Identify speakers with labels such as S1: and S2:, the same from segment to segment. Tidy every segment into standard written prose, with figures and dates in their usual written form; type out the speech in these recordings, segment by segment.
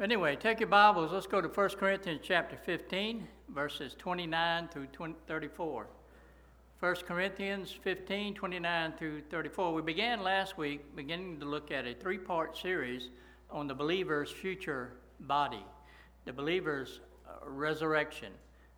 S1: Anyway, take your Bibles. Let's go to 1 Corinthians chapter 15, verses 29 through 34. 1 Corinthians 15, 29 through 34. We began last week beginning to look at a three-part series on the believer's future body, the believer's resurrection.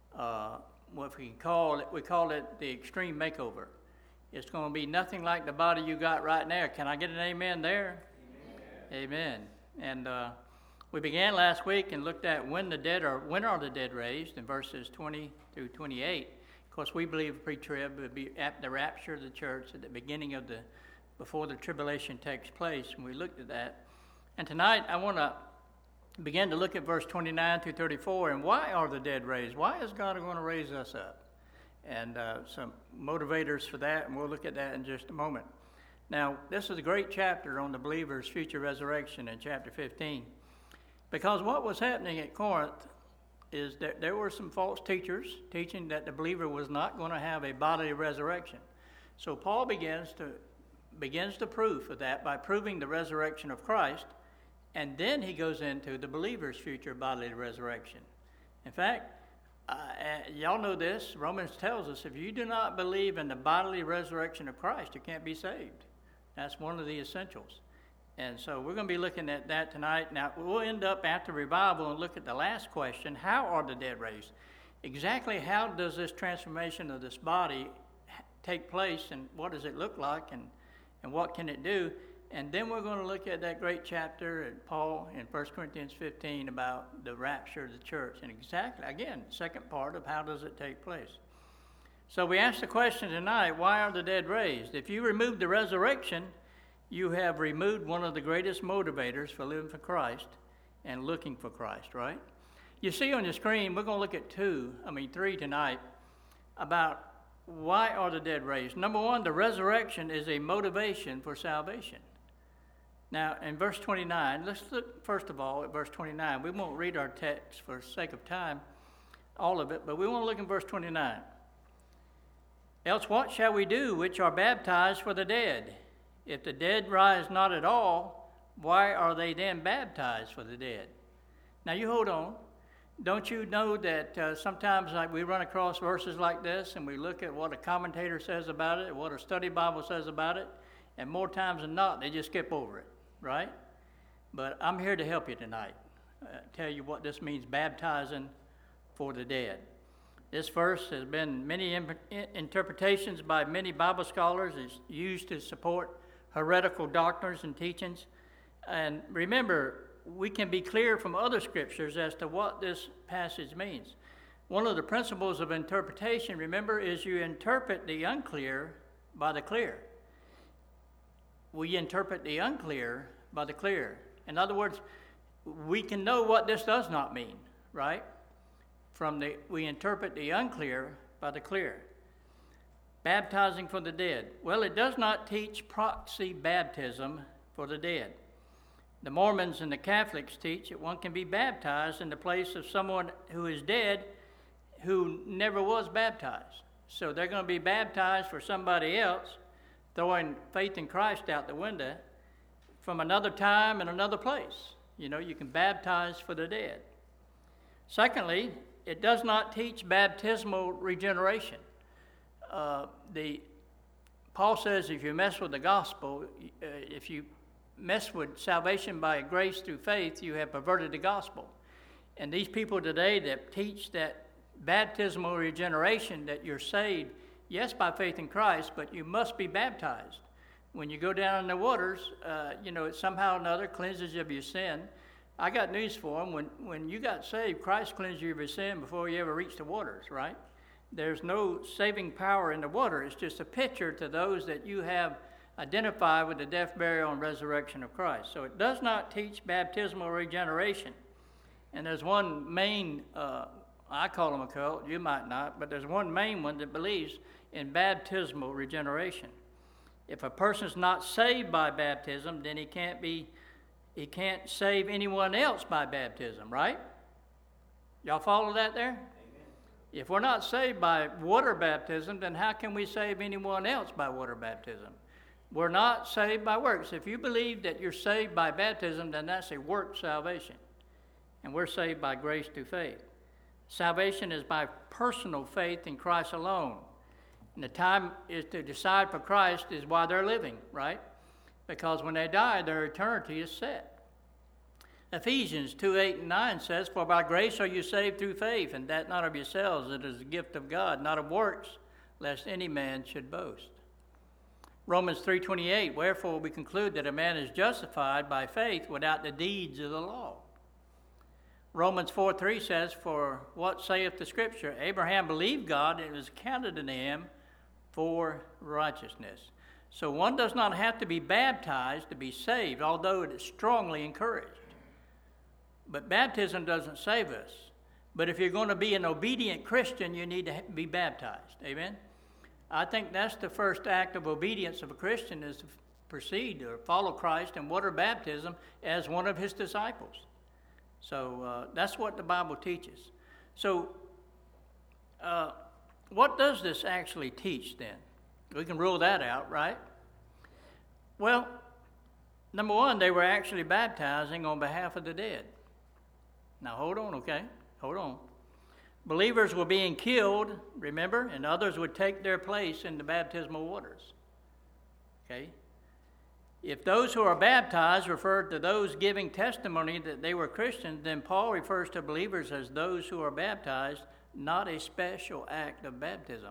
S1: What we call it the extreme makeover. It's going to be nothing like the body you got right now. Can I get an amen there? Amen. And we began last week and looked at when are the dead raised in verses 20 through 28. Of course, we believe pre-trib would be at the rapture of the church at the beginning of before the tribulation takes place, and we looked at that. And tonight I want to begin to look at verse 29 through 34, and why are the dead raised? Why is God going to raise us up? And some motivators for that, and we'll look at that in just a moment. Now, this is a great chapter on the believer's future resurrection in chapter 15, because what was happening at Corinth is that there were some false teachers teaching that the believer was not going to have a bodily resurrection. So Paul begins the proof of that by proving the resurrection of Christ, and then he goes into the believer's future bodily resurrection. In fact, y'all know this, Romans tells us, if you do not believe in the bodily resurrection of Christ, you can't be saved. That's one of the essentials. And so we're going to be looking at that tonight. Now, we'll end up after revival and look at the last question, how are the dead raised? Exactly how does this transformation of this body take place, and what does it look like, and what can it do? And then we're going to look at that great chapter at Paul in 1 Corinthians 15 about the rapture of the church. And exactly, again, second part of how does it take place. So we ask the question tonight, why are the dead raised? If you remove the resurrection, you have removed one of the greatest motivators for living for Christ and looking for Christ, right? You see on your screen, we're going to look at three tonight about why are the dead raised. Number one, the resurrection is a motivation for salvation. Now, in verse 29, let's look first of all at verse 29. We won't read our text for sake of time, all of it, but we want to look in verse 29. Else what shall we do which are baptized for the dead? If the dead rise not at all, why are they then baptized for the dead? Now you hold on. Don't you know that sometimes we run across verses like this and we look at what a commentator says about it, what a study Bible says about it, and more times than not, they just skip over it, right? But I'm here to help you tonight, tell you what this means, baptizing for the dead. This verse has been many interpretations by many Bible scholars. It's used to support heretical doctrines and teachings. And remember, we can be clear from other scriptures as to what this passage means. One of the principles of interpretation, remember, is you interpret the unclear by the clear. We interpret the unclear by the clear. In other words, we can know what this does not mean, right? We interpret the unclear by the clear. Baptizing for the dead. Well, it does not teach proxy baptism for the dead. The Mormons and the Catholics teach that one can be baptized in the place of someone who is dead who never was baptized. So they're going to be baptized for somebody else, throwing faith in Christ out the window from another time and another place. You know, you can baptize for the dead. Secondly, it does not teach baptismal regeneration. Paul says if you mess with the gospel, if you mess with salvation by grace through faith, you have perverted the gospel. And these people today that teach that baptismal regeneration, that you're saved, yes, by faith in Christ, but you must be baptized. When you go down in the waters, it somehow or another cleanses you of your sin. I got news for them. When you got saved, Christ cleansed you of your sin before you ever reached the waters, right? There's no saving power in the water. It's just a picture to those that you have identified with the death, burial, and resurrection of Christ. So it does not teach baptismal regeneration. And there's one main, I call them a cult, you might not, but there's one main one that believes in baptismal regeneration. If a person's not saved by baptism, then he can't save anyone else by baptism, right? Y'all follow that there? If we're not saved by water baptism, then how can we save anyone else by water baptism? We're not saved by works. If you believe that you're saved by baptism, then that's a work salvation. and we're saved by grace through faith. Salvation is by personal faith in Christ alone. And the time is to decide for Christ is while they're living, right? Because when they die, their eternity is set. Ephesians 2:8-9 says, "For by grace are you saved through faith, and that not of yourselves, it is a gift of God, not of works, lest any man should boast." Romans 3:28, "Wherefore we conclude that a man is justified by faith without the deeds of the law." Romans 4:3 says, "For what saith the Scripture? Abraham believed God, and it was counted unto him for righteousness." So one does not have to be baptized to be saved, although it is strongly encouraged. But baptism doesn't save us. But if you're going to be an obedient Christian, you need to be baptized. Amen? I think that's the first act of obedience of a Christian, is to proceed or follow Christ in water baptism as one of his disciples. So that's what the Bible teaches. So what does this actually teach then? We can rule that out, right? Well, number one, they were actually baptizing on behalf of the dead. Now hold on, okay? Hold on. Believers were being killed, remember, and others would take their place in the baptismal waters. Okay? If those who are baptized refer to those giving testimony that they were Christians, then Paul refers to believers as those who are baptized, not a special act of baptism.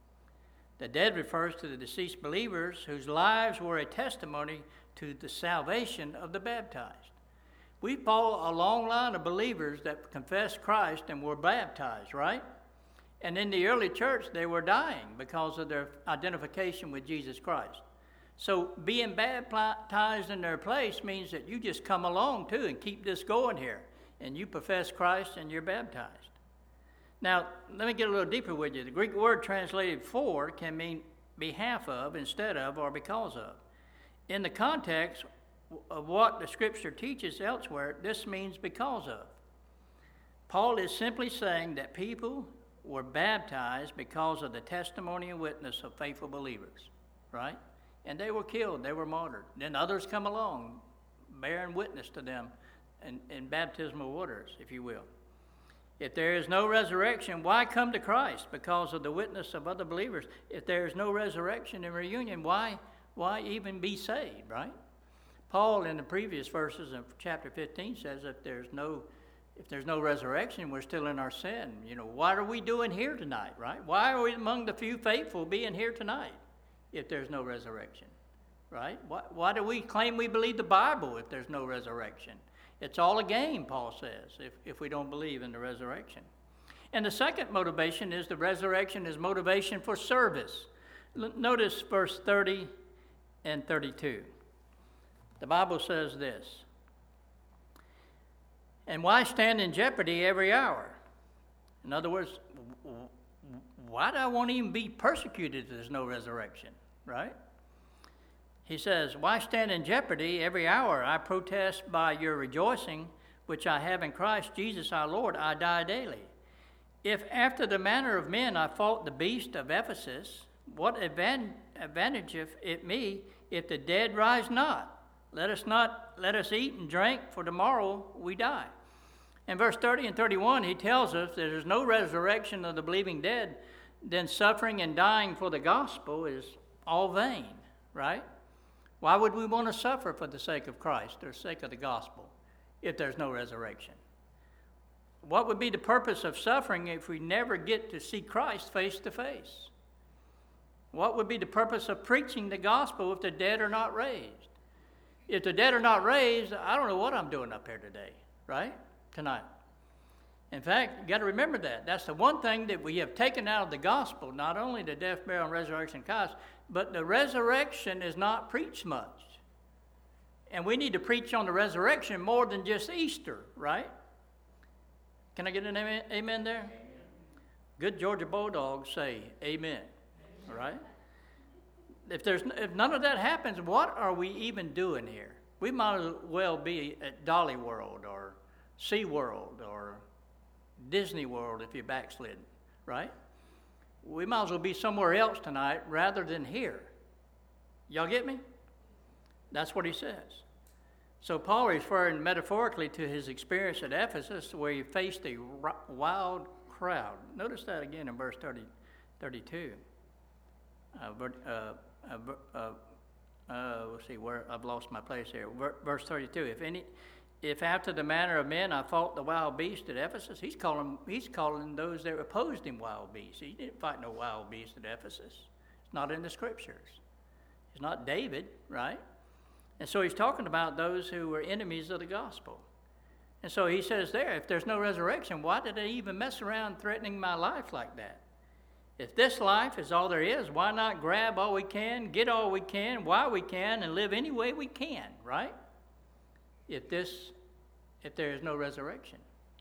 S1: The dead refers to the deceased believers whose lives were a testimony to the salvation of the baptized. We follow a long line of believers that confessed Christ and were baptized, right? And in the early church, they were dying because of their identification with Jesus Christ. So being baptized in their place means that you just come along too and keep this going here. And you profess Christ and you're baptized. Now, let me get a little deeper with you. The Greek word translated for can mean behalf of, instead of, or because of. In the context of what the Scripture teaches elsewhere, this means because of. Paul is simply saying that people were baptized because of the testimony and witness of faithful believers, right? And they were killed, they were martyred. Then others come along, bearing witness to them in baptismal waters, if you will. If there is no resurrection, why come to Christ? Because of the witness of other believers. If there is no resurrection and reunion, why even be saved, right? Paul, in the previous verses of chapter 15, says if there's no resurrection, we're still in our sin. You know, what are we doing here tonight, right? Why are we among the few faithful being here tonight if there's no resurrection, right? Why do we claim we believe the Bible if there's no resurrection? It's all a game, Paul says, if we don't believe in the resurrection. And the second motivation is the resurrection is motivation for service. Notice verse 30 and 32. The Bible says this, "And why stand in jeopardy every hour?" In other words, why do I want to even be persecuted if there's no resurrection, right? He says, "Why stand in jeopardy every hour? I protest by your rejoicing, which I have in Christ Jesus our Lord, I die daily. If after the manner of men I fought the beast of Ephesus, what advantageth it me if the dead rise not? Let us eat and drink, for tomorrow we die." In verse 30 and 31, he tells us that there's no resurrection of the believing dead, then suffering and dying for the gospel is all vain, right? Why would we want to suffer for the sake of Christ or the sake of the gospel if there's no resurrection? What would be the purpose of suffering if we never get to see Christ face to face? What would be the purpose of preaching the gospel if the dead are not raised? If the dead are not raised, I don't know what I'm doing up here today, right? Tonight. In fact, you got to remember that. That's the one thing that we have taken out of the gospel, not only the death, burial, and resurrection of Christ, but the resurrection is not preached much. And we need to preach on the resurrection more than just Easter, right? Can I get an amen there? Amen. Good Georgia Bulldogs say amen, all right? If none of that happens, what are we even doing here? We might as well be at Dolly World or Sea World or Disney World if you're backslidden, right? We might as well be somewhere else tonight rather than here. Y'all get me? That's what he says. So Paul referring metaphorically to his experience at Ephesus where he faced a wild crowd. Notice that again in verse 32. Let's see where I've lost my place here. Verse 32. If after the manner of men I fought the wild beast at Ephesus, he's calling those that opposed him wild beasts. He didn't fight no wild beast at Ephesus. It's not in the scriptures. It's not David, right? And so he's talking about those who were enemies of the gospel. And so he says there, if there's no resurrection, why did they even mess around threatening my life like that? If this life is all there is, why not grab all we can, get all we can, while we can, and live any way we can, right? If there is no resurrection.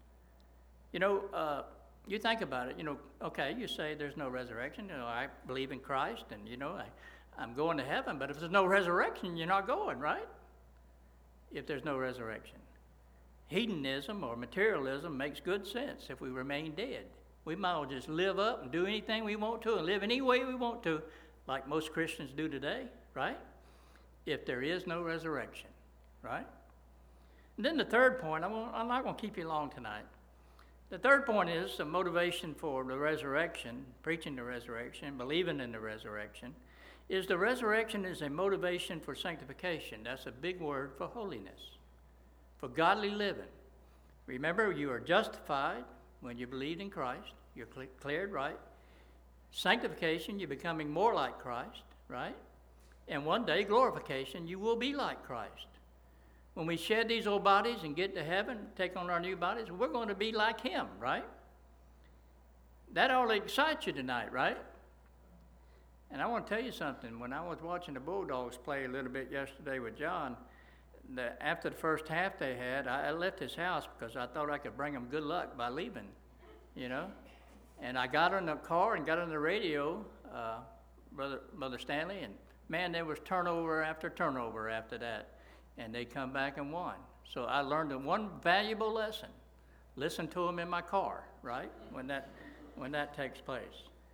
S1: You think about it, okay, you say there's no resurrection. I believe in Christ and, I'm going to heaven, but if there's no resurrection, you're not going, right? If there's no resurrection. Hedonism or materialism makes good sense if we remain dead. We might as well just live up and do anything we want to and live any way we want to, like most Christians do today, right? If there is no resurrection, right? And then the third point, I'm not going to keep you long tonight. The third point is the motivation for the resurrection, preaching the resurrection, believing in the resurrection, is the resurrection is a motivation for sanctification. That's a big word for holiness, for godly living. Remember, you are justified when you believed in Christ. You're cleared right. Sanctification, you're becoming more like Christ, right? And one day, glorification, you will be like Christ. When we shed these old bodies and get to heaven, take on our new bodies, we're going to be like him, right? That ought to excite you tonight, right? And I want to tell you something. When I was watching the Bulldogs play a little bit yesterday with John, after the first half they had, I left his house because I thought I could bring them good luck by leaving, And I got in the car and got on the radio, Brother Stanley, and man, there was turnover after turnover after that. And they come back and won. So I learned one valuable lesson. Listen to them in my car, right? When that takes place.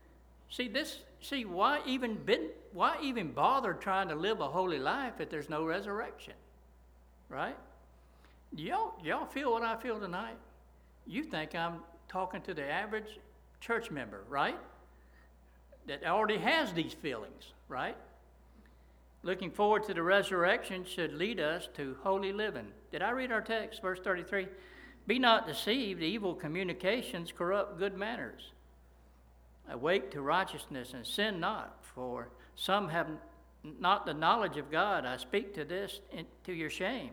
S1: Why even bother trying to live a holy life if there's no resurrection? Right? Y'all feel what I feel tonight? You think I'm talking to the average church member, right? That already has these feelings, right? Looking forward to the resurrection should lead us to holy living. Did I read our text, verse 33? Be not deceived, evil communications corrupt good manners. Awake to righteousness and sin not, for some have not the knowledge of God. I speak to this to your shame.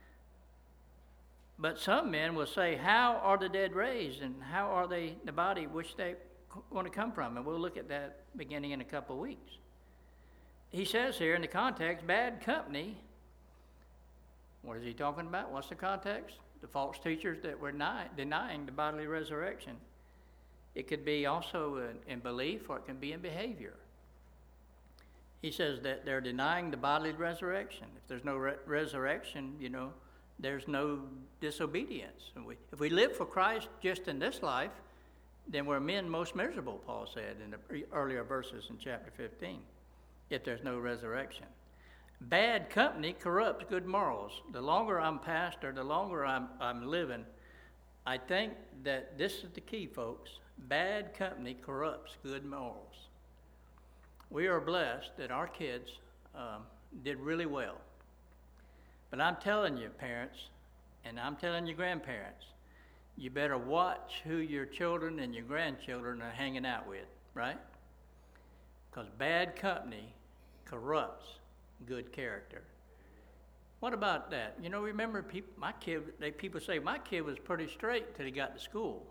S1: But some men will say, how are the dead raised, and how are they the body which they going to come from? And we'll look at that beginning in a couple of weeks. He says here in the context, bad company. What is he talking about? What's the context? The false teachers that were denying the bodily resurrection. It could be also in belief, or it can be in behavior. He says that they're denying the bodily resurrection. If there's no resurrection, there's no disobedience. And if we live for Christ just in this life, then we're men most miserable, Paul said in the earlier verses in chapter 15. If there's no resurrection. Bad company corrupts good morals. The longer I'm pastor, the longer I'm living, I think that this is the key, folks. Bad company corrupts good morals. We are blessed that our kids did really well. But I'm telling you, parents, and I'm telling you, grandparents, you better watch who your children and your grandchildren are hanging out with, right? Because bad company corrupts good character. What about that? Remember, people say my kid was pretty straight till he got to school.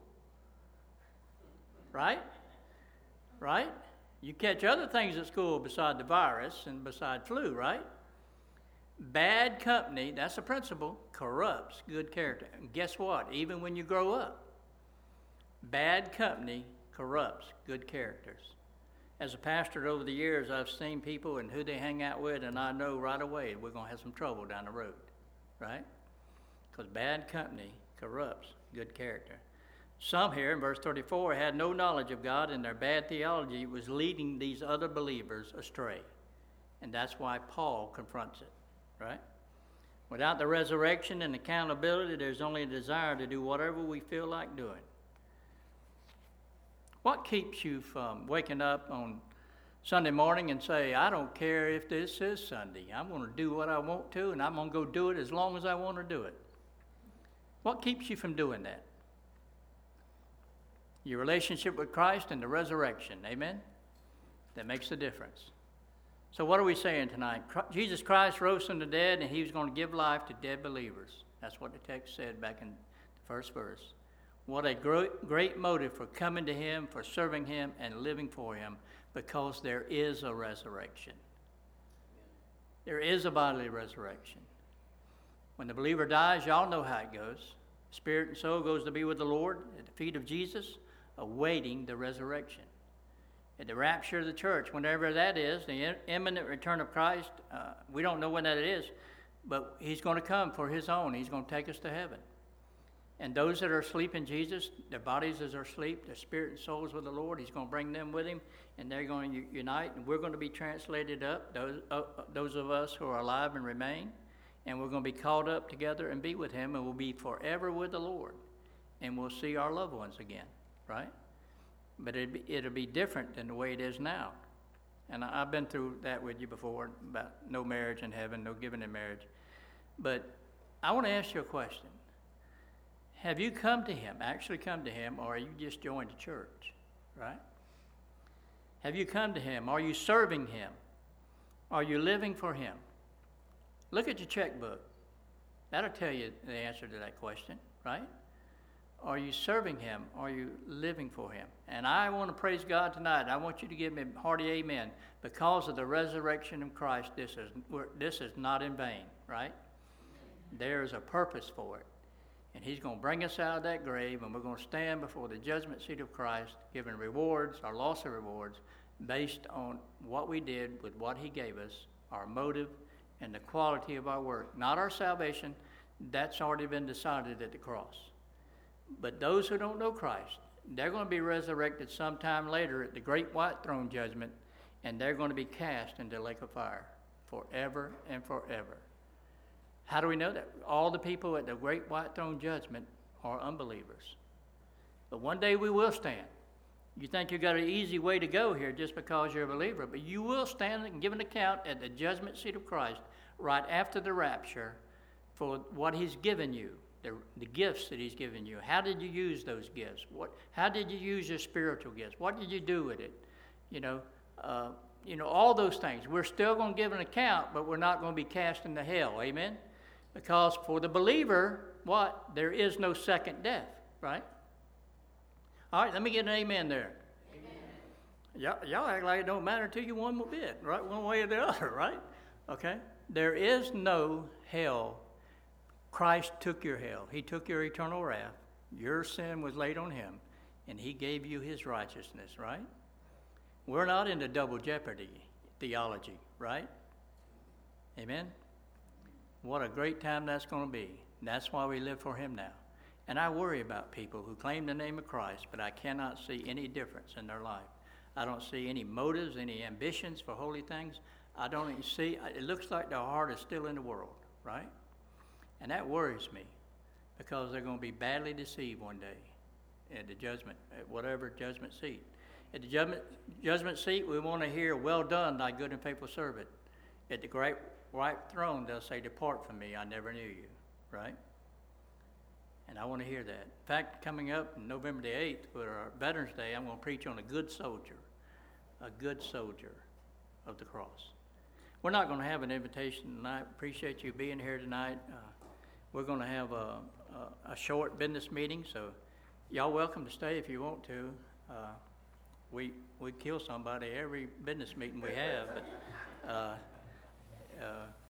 S1: Right? Right? You catch other things at school beside the virus and beside flu, right? Bad company, that's a principle, corrupts good character. And guess what? Even when you grow up, bad company corrupts good characters. As a pastor over the years, I've seen people and who they hang out with, and I know right away we're going to have some trouble down the road, right? Because bad company corrupts good character. Some here in verse 34 had no knowledge of God, and their bad theology was leading these other believers astray. And that's why Paul confronts it, right? Without the resurrection and accountability, there's only a desire to do whatever we feel like doing. What keeps you from waking up on Sunday morning and say, I don't care if this is Sunday. I'm going to do what I want to, and I'm going to go do it as long as I want to do it. What keeps you from doing that? Your relationship with Christ and the resurrection. Amen? That makes the difference. So what are we saying tonight? Jesus Christ rose from the dead, and he was going to give life to dead believers. That's what the text said back in the first verse. What a great motive for coming to him, for serving him, and living for him, because there is a resurrection. There is a bodily resurrection. When the believer dies, y'all know how it goes. Spirit and soul goes to be with the Lord at the feet of Jesus, awaiting the resurrection. At the rapture of the church, whenever that is, the imminent return of Christ, we don't know when that is, but he's going to come for his own. He's going to take us to heaven. And those that are asleep in Jesus, their bodies as are asleep, their spirit and souls with the Lord, he's going to bring them with him, and they're going to unite, and we're going to be translated up, those of us who are alive and remain, and we're going to be called up together and be with him, and we'll be forever with the Lord, and we'll see our loved ones again, right? But it'll be different than the way it is now. And I've been through that with you before, about no marriage in heaven, no giving in marriage. But I want to ask you a question. Have you come to him, actually come to him, or are you just joined the church, right? Have you come to him? Are you serving him? Are you living for him? Look at your checkbook. That'll tell you the answer to that question, right? Are you serving him? Are you living for him? And I want to praise God tonight. I want you to give me a hearty amen. Because of the resurrection of Christ, this is not in vain, right? There is a purpose for it. And he's going to bring us out of that grave, and we're going to stand before the judgment seat of Christ, giving rewards, our loss of rewards, based on what we did with what he gave us, our motive, and the quality of our work. Not our salvation. That's already been decided at the cross. But those who don't know Christ, they're going to be resurrected sometime later at the great white throne judgment, and they're going to be cast into the lake of fire forever and forever. How do we know that? All the people at the great white throne judgment are unbelievers. But one day we will stand. You think you've got an easy way to go here just because you're a believer, but you will stand and give an account at the judgment seat of Christ right after the rapture for what he's given you. The gifts that he's given you. How did you use those gifts? How did you use your spiritual gifts? What did you do with it? All those things. We're still going to give an account, but we're not going to be cast into hell. Amen? Because for the believer, what? There is no second death, right? All right, let me get an amen there. Amen. Y'all act like it don't matter to you one bit, right? One way or the other, right? Okay? There is no hell. Christ took your hell. He took your eternal wrath. Your sin was laid on him, and he gave you his righteousness, right? We're not into double jeopardy theology, right? Amen? What a great time that's going to be. That's why we live for him now. And I worry about people who claim the name of Christ, but I cannot see any difference in their life. I don't see any motives, any ambitions for holy things. I don't even see, it looks like their heart is still in the world, right? And that worries me, because they're going to be badly deceived one day at the judgment, at whatever judgment seat. At the judgment seat, we want to hear, well done, thy good and faithful servant. At the great white throne, they'll say, depart from me, I never knew you, right? And I want to hear that. In fact, coming up November the 8th for our Veterans Day, I'm going to preach on a good soldier of the cross. We're not going to have an invitation tonight. Appreciate you being here tonight. We're going to have a short business meeting, so y'all welcome to stay if you want to. We kill somebody every business meeting we have, but